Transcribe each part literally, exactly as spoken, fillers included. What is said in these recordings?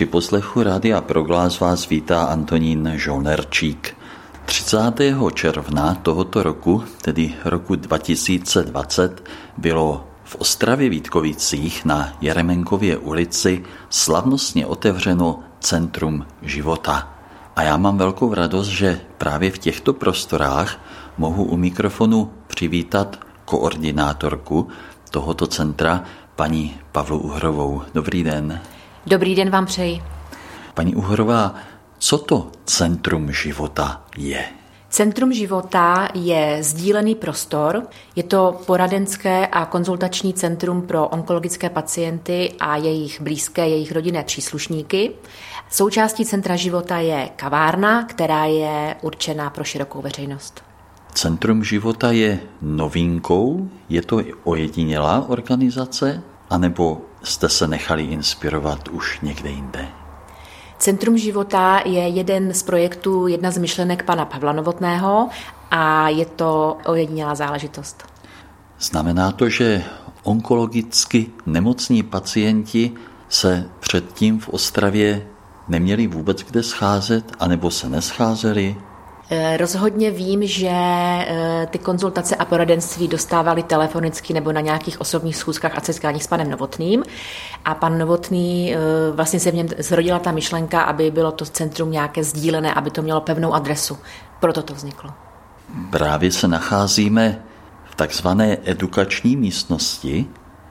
Při poslechu Rádia Proglas vás vítá Antonín Žolnerčík. třicátého června tohoto roku, tedy roku dva tisíce dvacet, bylo v Ostravě Vítkovicích na Jeremenkově ulici slavnostně otevřeno Centrum života. A já mám velkou radost, že právě v těchto prostorách mohu u mikrofonu přivítat koordinátorku tohoto centra, paní Pavlu Uhrovou. Dobrý den. Dobrý den vám přeji. Paní Uhrová, co to Centrum života je? Centrum života je sdílený prostor. Je to poradenské a konzultační centrum pro onkologické pacienty a jejich blízké, jejich rodinné příslušníky. Součástí Centra života je kavárna, která je určená pro širokou veřejnost. Centrum života je novinkou? Je to ojedinělá organizace? Anebo jste se nechali inspirovat už někde jinde? Centrum života je jeden z projektů, jedna z myšlenek pana Pavla Novotného a je to ojedinělá záležitost. Znamená to, že onkologicky nemocní pacienti se předtím v Ostravě neměli vůbec kde scházet, anebo se nescházeli? Rozhodně vím, že ty konzultace a poradenství dostávali telefonicky nebo na nějakých osobních schůzkách a setkáních s panem Novotným. A pan Novotný, vlastně se v něm zrodila ta myšlenka, aby bylo to centrum nějaké sdílené, aby to mělo pevnou adresu. Proto to vzniklo. Právě se nacházíme v takzvané edukační místnosti.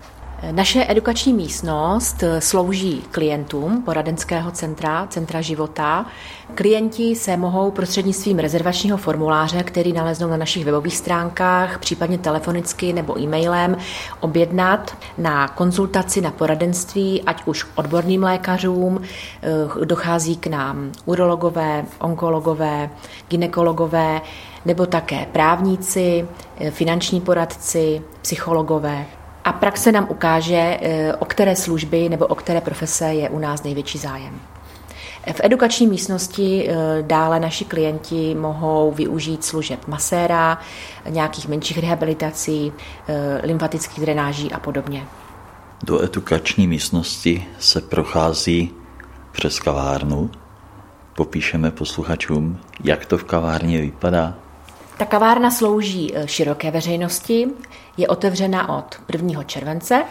Naše edukační místnost slouží klientům poradenského centra, Centra života. Klienti se mohou prostřednictvím rezervačního formuláře, který naleznou na našich webových stránkách, případně telefonicky nebo e-mailem, objednat na konzultaci, na poradenství, ať už odborným lékařům, dochází k nám urologové, onkologové, gynekologové, nebo také právníci, finanční poradci, psychologové. A praxe nám ukáže, o které služby nebo o které profese je u nás největší zájem. V edukační místnosti dále naši klienti mohou využít služeb maséra, nějakých menších rehabilitací, lymfatických drenáží a podobně. Do edukační místnosti se prochází přes kavárnu. Popíšeme posluchačům, jak to v kavárně vypadá. Ta kavárna slouží široké veřejnosti, je otevřena od prvního července.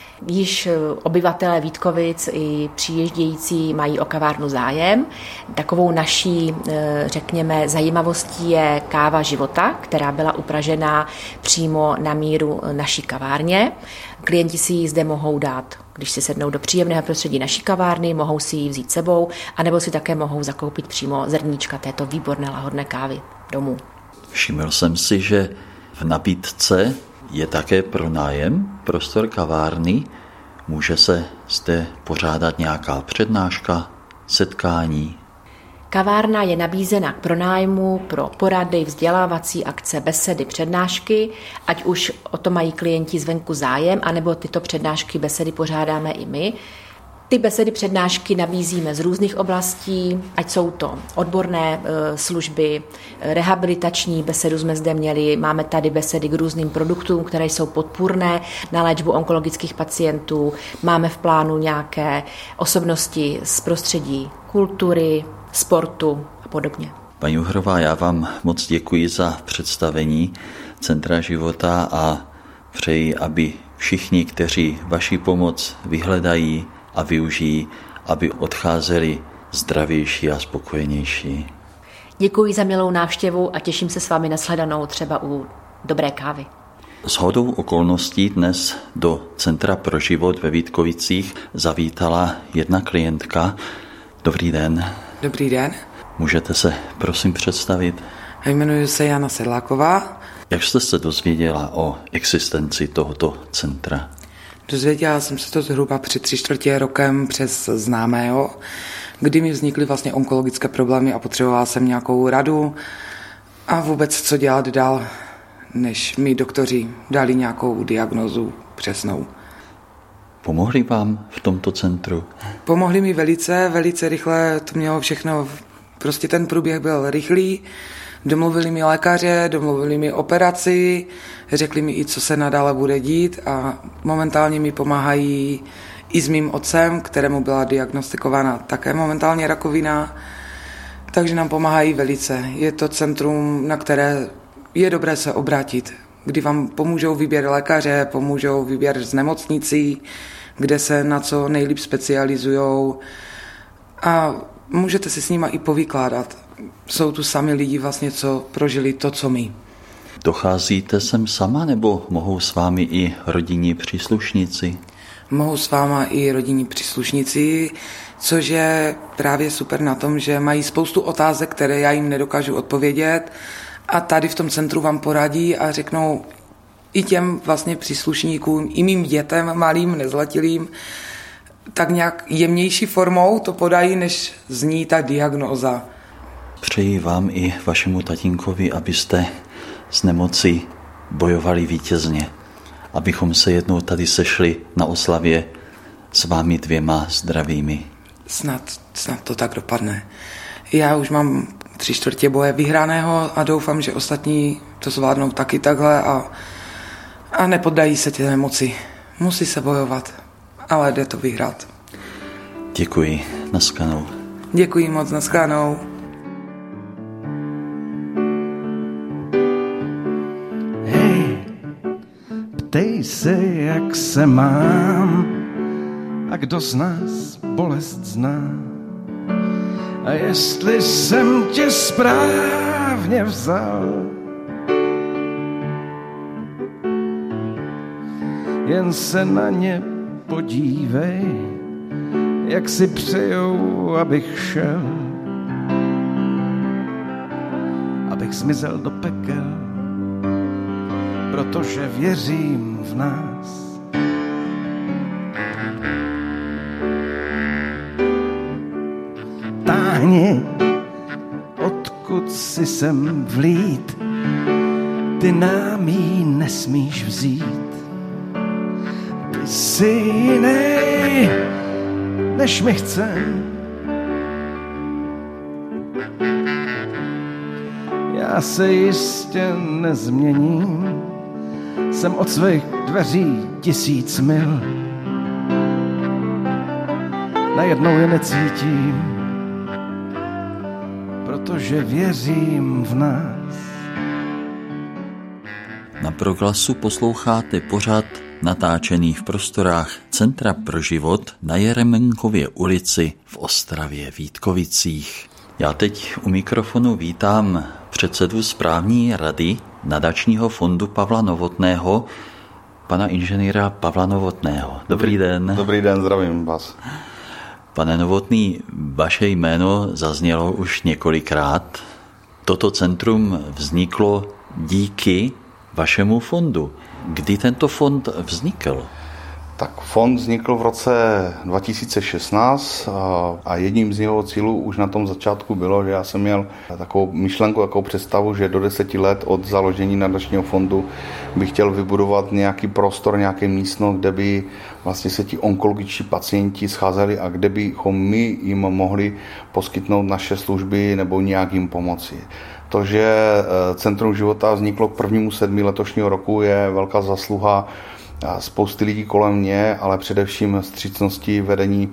Již obyvatelé Vítkovic i přijíždějící mají o kavárnu zájem. Takovou naší, řekněme, zajímavostí je káva života, která byla upražena přímo na míru naší kavárně. Klienti si ji zde mohou dát, když si sednou do příjemného prostředí naší kavárny, mohou si ji vzít sebou, anebo si také mohou zakoupit přímo zrníčka této výborné lahodné kávy domů. Všiml jsem si, že v nabídce je také pronájem prostor kavárny. Může se zde pořádat nějaká přednáška, setkání? Kavárna je nabízena k pronájmu pro porady, vzdělávací akce, besedy, přednášky, ať už o to mají klienti zvenku zájem, anebo tyto přednášky, besedy pořádáme i my. Ty besedy, přednášky nabízíme z různých oblastí, ať jsou to odborné e, služby, rehabilitační besedu jsme zde měli, máme tady besedy k různým produktům, které jsou podpůrné na léčbu onkologických pacientů, máme v plánu nějaké osobnosti z prostředí kultury, sportu a podobně. Paní Uhrová, já vám moc děkuji za představení Centra života a přeji, aby všichni, kteří vaši pomoc vyhledají a využijí, aby odcházeli zdravější a spokojenější. Děkuji za milou návštěvu a těším se s vámi na shledanou třeba u dobré kávy. Shodou okolností dnes do Centra pro život ve Vítkovicích zavítala jedna klientka. Dobrý den. Dobrý den. Můžete se prosím představit? Jmenuji se Jana Sedláková. Jak jste se dozvěděla o existenci tohoto centra? Dozvěděla jsem se to zhruba před tři čtvrtě rokem přes známého, kdy mi vznikly vlastně onkologické problémy a potřebovala jsem nějakou radu a vůbec co dělat dál, než mi doktoři dali nějakou diagnózu přesnou. Pomohli vám v tomto centru? Pomohli mi velice, velice rychle, to mělo všechno, prostě ten průběh byl rychlý. Domluvili mi lékaře, domluvili mi operaci, řekli mi i, co se nadále bude dít a momentálně mi pomáhají i s mým otcem, kterému byla diagnostikována také momentálně rakovina, takže nám pomáhají velice. Je to centrum, na které je dobré se obrátit, kdy vám pomůžou výběr lékaře, pomůžou výběr z nemocnicí, kde se na co nejlíp specializujou a můžete si s nima i povykládat. Jsou tu sami lidi vlastně, co prožili to, co my. Docházíte sem sama, nebo mohou s vámi i rodinní příslušníci? Mohou s váma i rodinní příslušníci, což je právě super na tom, že mají spoustu otázek, které já jim nedokážu odpovědět a tady v tom centru vám poradí a řeknou i těm vlastně příslušníkům, i mým dětem, malým, nezletilým, tak nějak jemnější formou to podají, než zní ta diagnóza. Přeji vám i vašemu tatínkovi, abyste s nemocí bojovali vítězně, abychom se jednou tady sešli na oslavě s vámi dvěma zdravými. Snad, snad to tak dopadne. Já už mám tři čtvrtě boje vyhraného a doufám, že ostatní to zvládnou taky takhle a, a nepoddají se té nemoci. Musí se bojovat, ale jde to vyhrát. Děkuji, naschledanou. Děkuji moc, naschledanou. Hej, ptej se, jak se mám a kdo z nás bolest zná. A jestli jsem tě správně vzal, jen se na ně podívej, jak si přejou, abych šel, abych zmizel do pekel, protože věřím v nás. Táhni, odkud si sem vlít, ty nám jí nesmíš vzít. Ty jsi jinej, než my chcem. Já se jistě nezměním, jsem od svých dveří tisíc mil. Najednou je necítím, protože věřím v nás. Na Proglasu posloucháte pořad natáčený v prostorách Centra pro život na Jeremenkově ulici v Ostravě Vítkovicích. Já teď u mikrofonu vítám předsedu správní rady nadačního fondu Pavla Novotného, pana inženýra Pavla Novotného. Dobrý den. Dobrý den, zdravím vás. Pane Novotný, vaše jméno zaznělo už několikrát. Toto centrum vzniklo díky vašemu fondu. Kdy tento fond vznikl? Tak fond vznikl v roce dva tisíce šestnáct a jedním z jeho cílů už na tom začátku bylo, že já jsem měl takovou myšlenku, takovou představu, že do deseti let od založení nadačního fondu bych chtěl vybudovat nějaký prostor, nějaké místno, kde by vlastně se ti onkologičtí pacienti scházeli a kde bychom my jim mohli poskytnout naše služby nebo nějak jim pomoci. To, že Centrum života vzniklo k prvnímu sedmi letošního roku, je velká zasluha spousty lidí kolem mě, ale především vstřícnosti vedení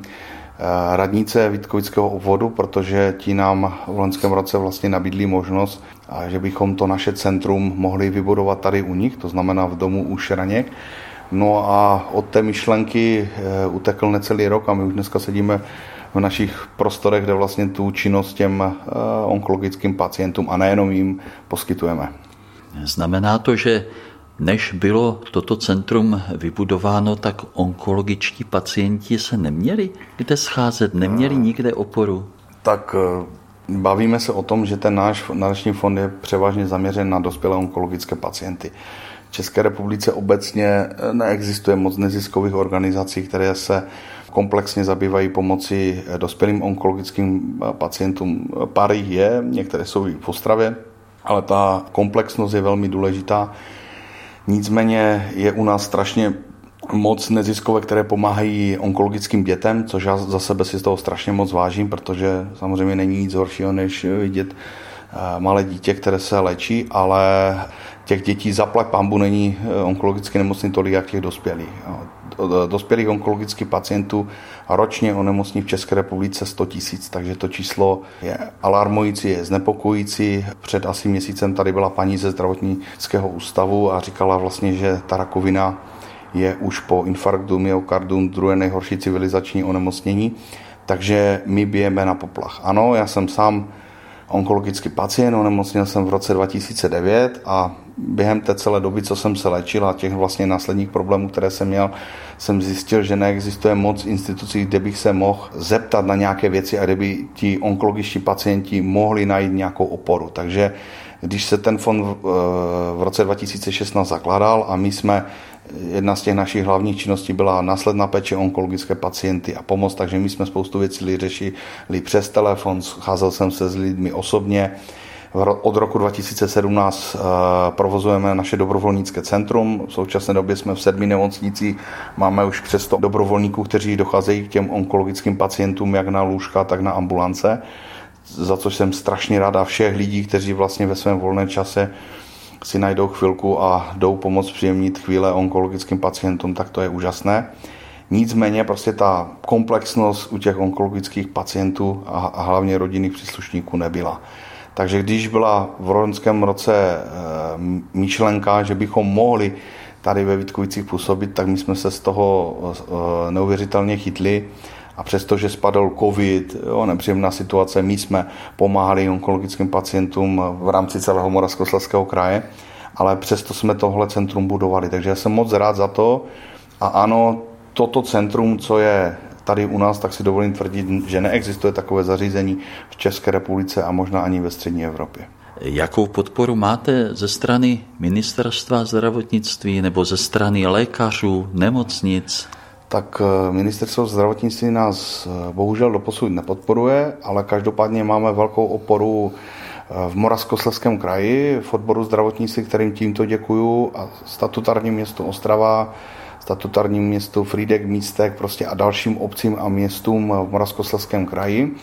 radnice Vítkovického obvodu, protože ti nám v loňském roce vlastně nabídli možnost, že bychom to naše centrum mohli vybudovat tady u nich, to znamená v domu u Šraněk. No a od té myšlenky utekl necelý rok a my už dneska sedíme v našich prostorech, kde vlastně tu činnost těm onkologickým pacientům a nejenom jim poskytujeme. Znamená to, že než bylo toto centrum vybudováno, tak onkologičtí pacienti se neměli kde scházet, neměli nikde oporu? Tak bavíme se o tom, že ten náš nadační fond je převážně zaměřen na dospělé onkologické pacienty. V České republice obecně neexistuje moc neziskových organizací, které se komplexně zabývají pomocí dospělým onkologickým pacientům. Pár jich je, některé jsou i v Ostravě, ale ta komplexnost je velmi důležitá. Nicméně je u nás strašně moc neziskové, které pomáhají onkologickým dětem, což já za sebe si z toho strašně moc vážím, protože samozřejmě není nic horšího, než vidět malé dítě, které se léčí, ale těch dětí zaplať pánbu není onkologicky nemocný tolik, jak těch dospělých. Dospělých onkologických pacientů ročně onemocní v České republice sto tisíc, takže to číslo je alarmující, je znepokojící. Před asi měsícem tady byla paní ze zdravotnického ústavu a říkala vlastně, že ta rakovina je už po infarktu myokardu druhé nejhorší civilizační onemocnění, takže my bijeme na poplach. Ano, já jsem sám onkologický pacient, onemocněl jsem v roce dva tisíce devět a během té celé doby, co jsem se léčil a těch vlastně následních problémů, které jsem měl, jsem zjistil, že neexistuje moc institucí, kde bych se mohl zeptat na nějaké věci a kde by ti onkologičtí pacienti mohli najít nějakou oporu. Takže když se ten fond v roce dva tisíce šestnáct zakládal a my jsme, jedna z těch našich hlavních činností byla následná péče onkologické pacienty a pomoc, takže my jsme spoustu věcí řešili přes telefon, scházel jsem se s lidmi osobně. Od roku dva tisíce sedmnáct provozujeme naše dobrovolnické centrum. V současné době jsme v sedmi nemocnicích, máme už přes sto dobrovolníků, kteří docházejí k těm onkologickým pacientům jak na lůžka, tak na ambulance, za což jsem strašně rád a všech lidí, kteří vlastně ve svém volném čase si najdou chvilku a jdou pomoct příjemnit chvíle onkologickým pacientům, tak to je úžasné. Nicméně prostě ta komplexnost u těch onkologických pacientů a, a hlavně rodinných příslušníků nebyla. Takže když byla v loňském roce e, myšlenka, že bychom mohli tady ve Vítkovicích působit, tak my jsme se z toho e, neuvěřitelně chytli. A přestože spadl covid, jo, nepříjemná situace, my jsme pomáhali onkologickým pacientům v rámci celého Moravskoslezského kraje, ale přesto jsme tohle centrum budovali. Takže já jsem moc rád za to. A ano, toto centrum, co je tady u nás, tak si dovolím tvrdit, že neexistuje takové zařízení v České republice a možná ani ve střední Evropě. Jakou podporu máte ze strany Ministerstva zdravotnictví nebo ze strany lékařů, nemocnic? Tak Ministerstvo zdravotnictví nás bohužel doposud nepodporuje, ale každopádně máme velkou oporu v Moravskoslezském kraji, v odboru zdravotnictví, kterým tímto děkuju, a statutárním městu Ostrava, statutárním městu Frýdek, Místek prostě a dalším obcím a městům v Moravskoslezském kraji.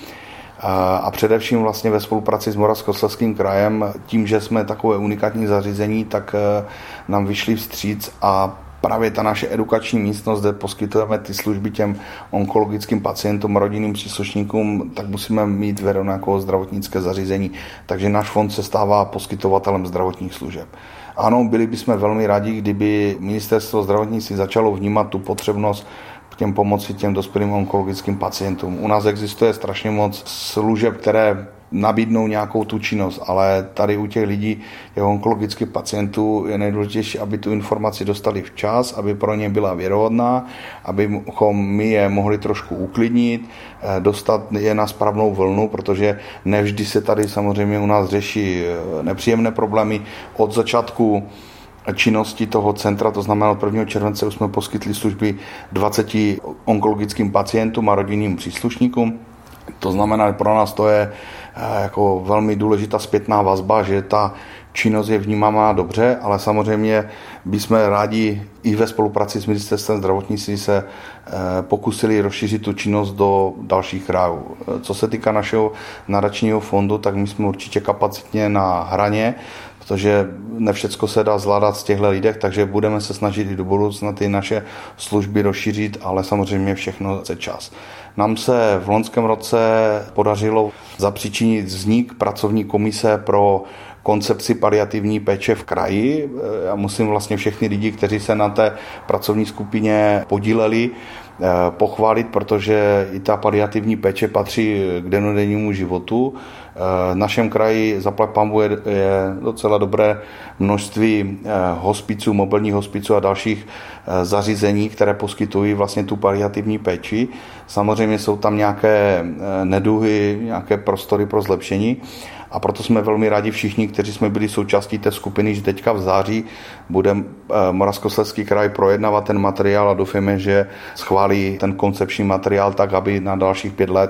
A především vlastně ve spolupráci s Moravskoslezským krajem, tím, že jsme takové unikátní zařízení, tak nám vyšli vstříc a právě ta naše edukační místnost, kde poskytujeme ty služby těm onkologickým pacientům, rodinným příslušníkům, tak musíme mít vedeno jako zdravotnické zařízení. Takže náš fond se stává poskytovatelem zdravotních služeb. Ano, byli bychom velmi rádi, kdyby Ministerstvo zdravotnictví začalo vnímat tu potřebnost k těm pomoci těm dospělým onkologickým pacientům. U nás existuje strašně moc služeb, které nabídnou nějakou tu činnost, ale tady u těch lidí, těch onkologických pacientů je nejdůležitější, aby tu informaci dostali včas, aby pro ně byla věrohodná, abychom my je mohli trošku uklidnit, dostat je na správnou vlnu, protože nevždy se tady samozřejmě u nás řeší nepříjemné problémy. Od začátku činnosti toho centra, to znamená od prvního července už jsme poskytli služby dvaceti onkologickým pacientům a rodinným příslušníkům. To znamená, že pro nás to je jako velmi důležitá zpětná vazba, že ta činnost je vnímána dobře, ale samozřejmě bychom rádi i ve spolupráci s Ministerstvem zdravotnictví se pokusili rozšířit tu činnost do dalších krajů. Co se týká našeho nadačního fondu, tak my jsme určitě kapacitně na hraně, protože ne všecko se dá zvládat z těchto lidech, takže budeme se snažit i do budoucna ty naše služby rozšířit, ale samozřejmě všechno za čas. Nám se v loňském roce podařilo zapříčinit vznik pracovní komise pro koncepci paliativní péče v kraji. Já musím vlastně všechny lidi, kteří se na té pracovní skupině podíleli, pochválit, protože i ta paliativní péče patří k dennodennímu životu. V našem kraji zaplať pánbůh je, je docela dobré množství hospiců, mobilních hospiců a dalších zařízení, které poskytují vlastně tu paliativní péči. Samozřejmě jsou tam nějaké neduhy, nějaké prostory pro zlepšení. A proto jsme velmi rádi všichni, kteří jsme byli součástí té skupiny, že teďka v září bude Moravskoslezský kraj projednávat ten materiál a doufáme, že schválí ten koncepční materiál tak, aby na dalších pět let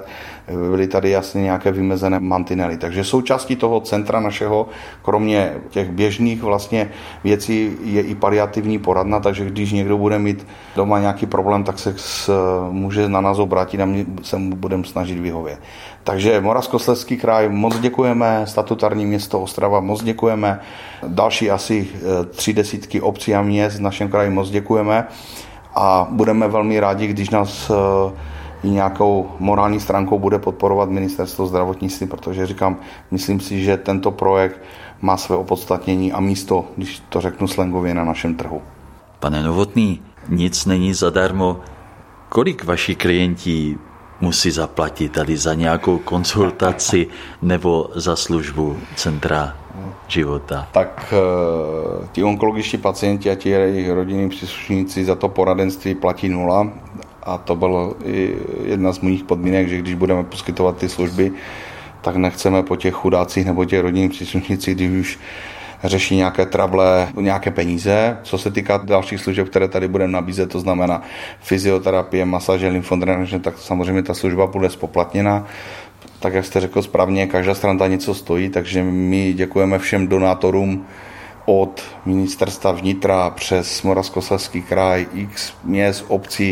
byly tady jasně nějaké vymezené mantinely. Takže součástí toho centra našeho, kromě těch běžných vlastně věcí, je i paliativní poradna, takže když někdo bude mít doma nějaký problém, tak se může na nás obrátit a my se mu budeme snažit vyhovět. Takže Moravskoslezský kraj, moc děkujeme, statutární město Ostrava, moc děkujeme, další asi tři desítky obcí a měst v našem kraji moc děkujeme a budeme velmi rádi, když nás i nějakou morální stránkou bude podporovat Ministerstvo zdravotnictví, protože říkám, myslím si, že tento projekt má své opodstatnění a místo, když to řeknu slangově, na našem trhu. Pane Novotný, nic není zadarmo. Kolik vaši klienti musí zaplatit tady za nějakou konzultaci nebo za službu Centra života? Tak ti onkologičtí pacienti a ti jejich rodinní příslušníci za to poradenství platí nula. A to byla i jedna z mých podmínek, že když budeme poskytovat ty služby, tak nechceme po těch chudácích nebo těch rodinných příslušnících, když už řeší nějaké trable, nějaké peníze. Co se týká dalších služeb, které tady budeme nabízet, to znamená fyzioterapie, masáže, lymfodrenaže, tak samozřejmě ta služba bude spoplatněna. Tak jak jste řekl správně, každá strana něco stojí, takže my děkujeme všem donátorům od ministerstva vnitra přes Moravskoslezský kraj, x měst, obcí,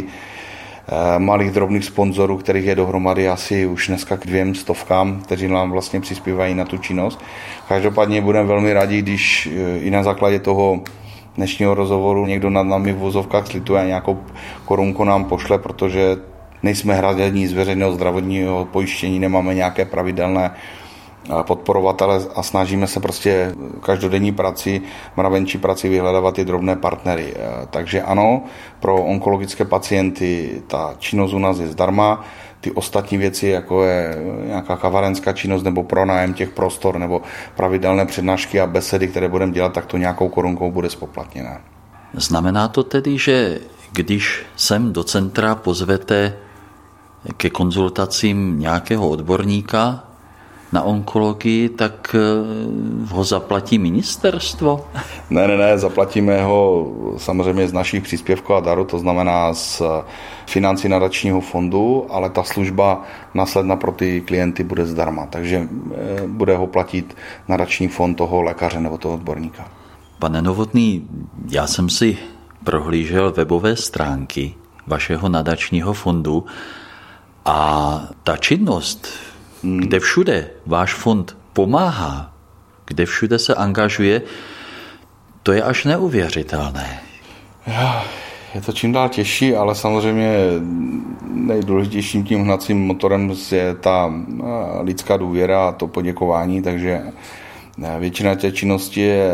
malých drobných sponzorů, kterých je dohromady asi už dneska k dvěm stovkám, kteří nám vlastně přispívají na tu činnost. Každopádně budeme velmi rádi, když i na základě toho dnešního rozhovoru někdo nad námi v vozovkách slituje a nějakou korunku nám pošle, protože nejsme hrazení z veřejného zdravotního pojištění, nemáme nějaké pravidelné podporovatele a snažíme se prostě každodenní prací, mravenčí prací vyhledávat ty drobné partnery. Takže ano, pro onkologické pacienty ta činnost u nás je zdarma, ty ostatní věci, jako je nějaká kavarenská činnost nebo pronájem těch prostor nebo pravidelné přednášky a besedy, které budeme dělat, tak to nějakou korunkou bude spoplatněné. Znamená to tedy, že když sem do centra pozvete ke konzultacím nějakého odborníka na onkologii, tak ho zaplatí ministerstvo? Ne, ne, ne, zaplatíme ho samozřejmě z našich příspěvků a darů, to znamená z financí nadačního fondu, ale ta služba následná pro ty klienty bude zdarma, takže bude ho platit nadační fond toho lékaře nebo toho odborníka. Pane Novotný, já jsem si prohlížel webové stránky vašeho nadačního fondu a ta činnost, kde všude váš fond pomáhá, kde všude se angažuje, to je až neuvěřitelné. Je to čím dál těžší, ale samozřejmě nejdůležitějším tím hnacím motorem je ta lidská důvěra a to poděkování, takže většina té činnosti je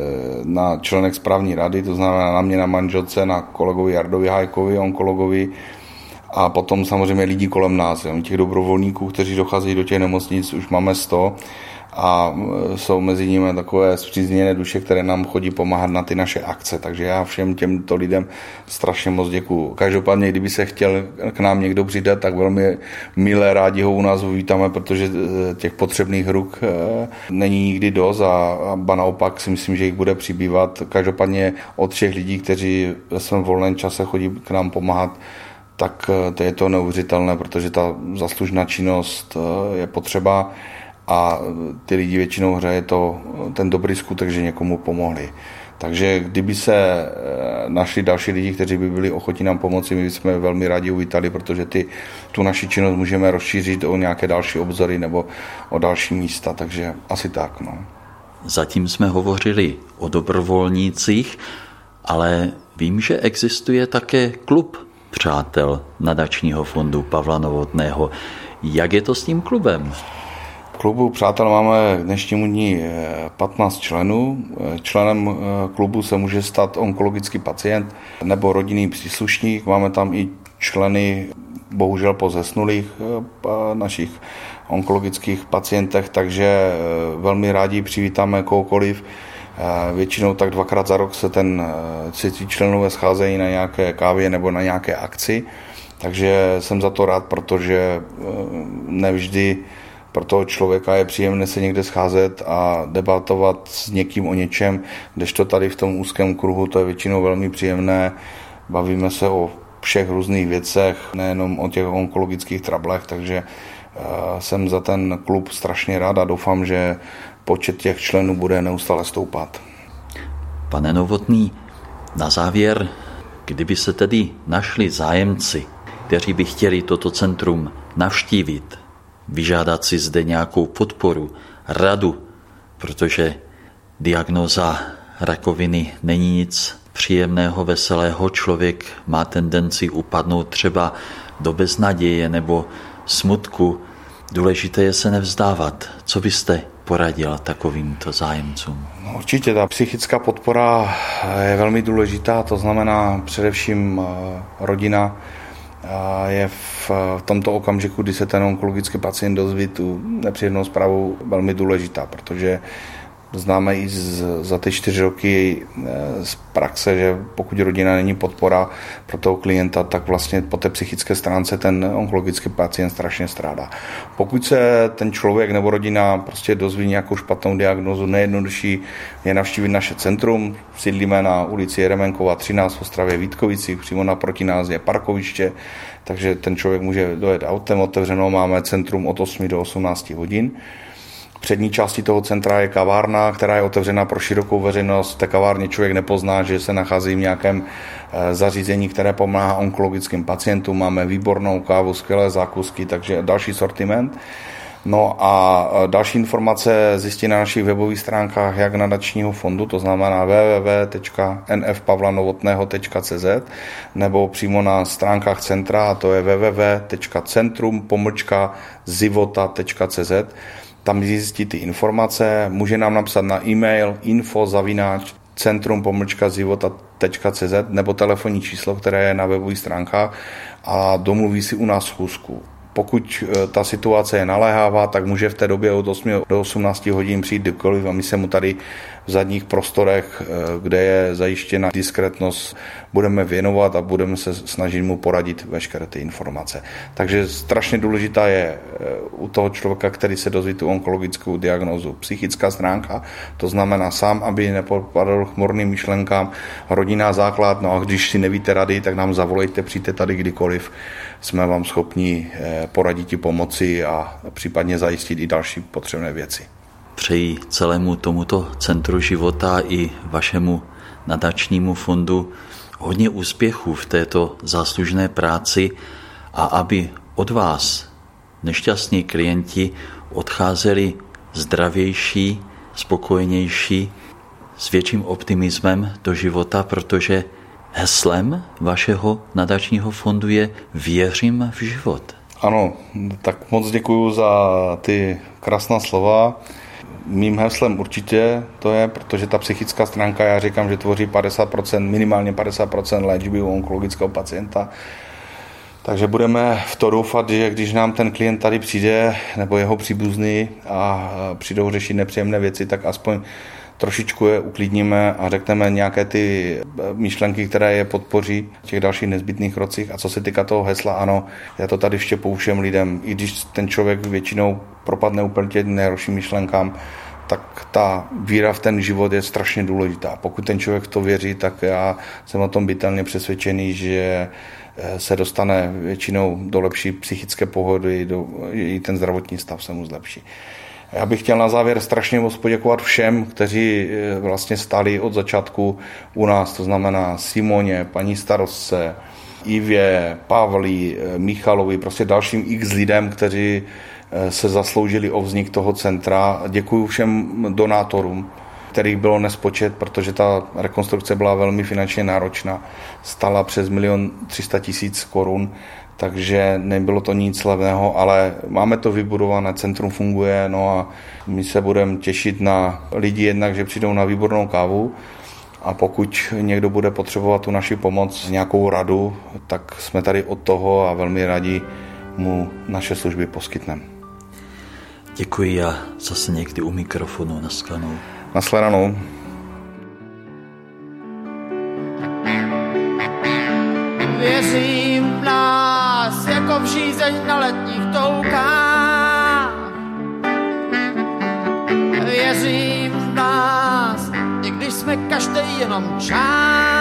na členech správní rady, to znamená na mě, na manželce, na kolegovi Jardovi Hajkovi, onkologovi, a potom samozřejmě lidi kolem nás. Jo. Těch dobrovolníků, kteří docházejí do těch nemocnic, už máme sto a jsou mezi nimi takové spřízněné duše, které nám chodí pomáhat na ty naše akce. Takže já všem těmto lidem strašně moc děkuju. Každopádně, kdyby se chtěl k nám někdo přidat, tak velmi milé rádi ho u nás uvítáme, protože těch potřebných ruk není nikdy dost a ba naopak si myslím, že jich bude přibývat. Každopádně od všech lidí, kteří ve svém volném čase chodí k nám pomáhat, tak to je to neuvěřitelné, protože ta zaslužná činnost je potřeba a ty lidi většinou hraje to ten dobrý skutek, že někomu pomohli. Takže kdyby se našli další lidi, kteří by byli ochotní nám pomoci, my jsme velmi rádi uvítali, protože ty, tu naši činnost můžeme rozšířit o nějaké další obzory nebo o další místa, takže asi tak. No. Zatím jsme hovořili o dobrovolnících, ale vím, že existuje také klub přátel nadačního fondu Pavla Novotného. Jak je to s tím klubem? V klubu přátel máme k dnešnímu dní patnáct členů. Členem klubu se může stát onkologický pacient nebo rodinný příslušník. Máme tam i členy, bohužel po zesnulých našich onkologických pacientech, takže velmi rádi přivítáme kohokoliv. Většinou tak dvakrát za rok se ten třetí členové scházejí na nějaké kávě nebo na nějaké akci, takže jsem za to rád, protože nevždy pro toho člověka je příjemné se někde scházet a debatovat s někým o něčem, kdežto tady v tom úzkém kruhu to je většinou velmi příjemné, bavíme se o všech různých věcech, nejenom o těch onkologických trablech, takže jsem za ten klub strašně rád a doufám, že počet těch členů bude neustále stoupat. Pane Novotný, na závěr, kdyby se tedy našli zájemci, kteří by chtěli toto centrum navštívit, vyžádat si zde nějakou podporu, radu, protože diagnóza rakoviny není nic příjemného, veselého. Člověk má tendenci upadnout třeba do beznaděje nebo smutku. Důležité je se nevzdávat. Co byste poradil takovýmto zájemcům? No, určitě ta psychická podpora je velmi důležitá, to znamená především rodina je v tomto okamžiku, kdy se ten onkologický pacient dozví tu nepříjemnou zprávu, velmi důležitá, protože známe i z, za ty čtyři roky z praxe, že pokud rodina není podpora pro toho klienta, tak vlastně po té psychické stránce ten onkologický pacient strašně strádá. Pokud se ten člověk nebo rodina prostě dozví nějakou špatnou diagnózu, nejjednodušší je navštívit naše centrum. Sídlíme na ulici Jeremenkova třináct v Ostravě Vítkovicích, přímo naproti nás je parkoviště, takže ten člověk může dojet autem, otevřeno máme centrum od osmi do osmnácti hodin. V přední části toho centra je kavárna, která je otevřena pro širokou veřejnost. V té kavárně člověk nepozná, že se nachází v nějakém zařízení, které pomáhá onkologickým pacientům. Máme výbornou kávu, skvělé zákusky, takže další sortiment. No a další informace zjistí na našich webových stránkách jak nadačního fondu, to znamená w w w tečka n f pavla novotného tečka c z nebo přímo na stránkách centra, a to je w w w tečka centrum pomlčka zivota tečka c z. Tam zjistí ty informace, může nám napsat na e-mail info zavináč centrum pomlčka zivota tečka c z nebo telefonní číslo, které je na webových stránkách a domluví si u nás schůzku. Pokud ta situace je naléhavá, tak může v té době od osmi do osmnácti hodin přijít kdykoliv a my se mu tady v zadních prostorech, kde je zajištěna diskrétnost, budeme věnovat a budeme se snažit mu poradit veškeré ty informace. Takže strašně důležitá je u toho člověka, který se dozví tu onkologickou diagnózu, psychická stránka, to znamená sám, aby nepopadl chmurným myšlenkám, rodinná základ, no a když si nevíte rady, tak nám zavolejte, přijďte tady kdykoliv, jsme vám schopni poradit i pomoci a případně zajistit i další potřebné věci. Přeji celému tomuto centru života i vašemu nadačnímu fondu hodně úspěchů v této záslužné práci a aby od vás nešťastní klienti odcházeli zdravější, spokojenější, s větším optimismem do života, protože heslem vašeho nadačního fondu je Věřím v život. Ano, tak moc děkuju za ty krásná slova. Mým heslem určitě to je, protože ta psychická stránka, já říkám, že tvoří padesát procent, minimálně padesát procent léčby u onkologického pacienta. Takže budeme v to doufat, že když nám ten klient tady přijde, nebo jeho příbuzný a přijdou řešit nepříjemné věci, tak aspoň trošičku je uklidníme a řekneme nějaké ty myšlenky, které je podpoří v těch dalších nezbytných krocích. A co se týká toho hesla, ano, já to tady vštěpuju všem lidem. I když ten člověk většinou propadne úplně těm nejhorším myšlenkám, tak ta víra v ten život je strašně důležitá. Pokud ten člověk v to věří, tak já jsem o tom bytelně přesvědčený, že se dostane většinou do lepší psychické pohody, do, i ten zdravotní stav se mu zlepší. Já bych chtěl na závěr strašně moc poděkovat všem, kteří vlastně stáli od začátku u nás, to znamená Simoně, paní starostce, Ivě, Pavli, Michalovi, prostě dalším x lidem, kteří se zasloužili o vznik toho centra. Děkuji všem donátorům, kterých bylo nespočet, protože ta rekonstrukce byla velmi finančně náročná. Stála přes milion tři sta tisíc korun, takže nebylo to nic levného, ale máme to vybudované, centrum funguje, no a my se budeme těšit na lidi jednak, že přijdou na výbornou kávu a pokud někdo bude potřebovat tu naši pomoc, nějakou radu, tak jsme tady od toho a velmi rádi mu naše služby poskytneme. Děkuji a zase někdy u mikrofonu. Naschledanou. Naschledanou. Věřím v nás jako v žízeň na letních toukách. Věřím v nás, i když jsme každý jenom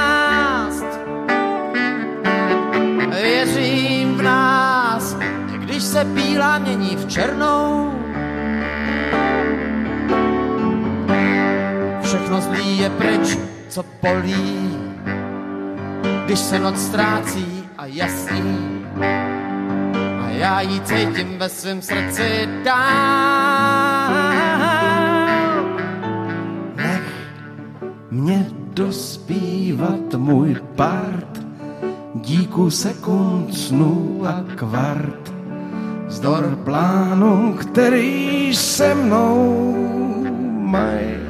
část. Věřím v nás, i když když se bílá mění v černou. Všechno zlý je pryč, co polí, když se noc ztrácí a jasní. A já jí cítím ve svém srdci dál. Nech mě dospívat můj part, díku sekund, snů a kvart, vzdor plánům, který se mnou mají.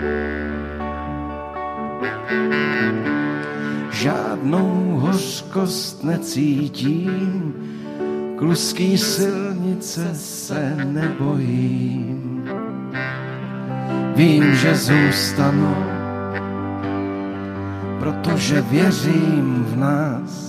Žádnou hořkost necítím, kluský silnice se nebojím. Vím, že zůstanu, protože věřím v nás.